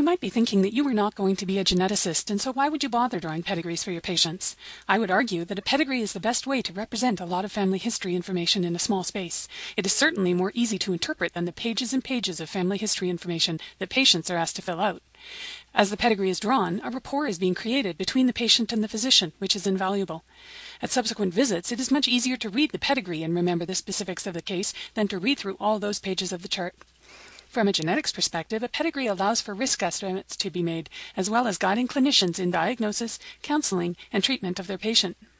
You might be thinking that you are not going to be a geneticist, and so why would you bother drawing pedigrees for your patients? I would argue that a pedigree is the best way to represent a lot of family history information in a small space. It is certainly more easy to interpret than the pages and pages of family history information that patients are asked to fill out. As the pedigree is drawn, a rapport is being created between the patient and the physician, which is invaluable. At subsequent visits, it is much easier to read the pedigree and remember the specifics of the case than to read through all those pages of the chart. From a genetics perspective, a pedigree allows for risk estimates to be made, as well as guiding clinicians in diagnosis, counseling, and treatment of their patient.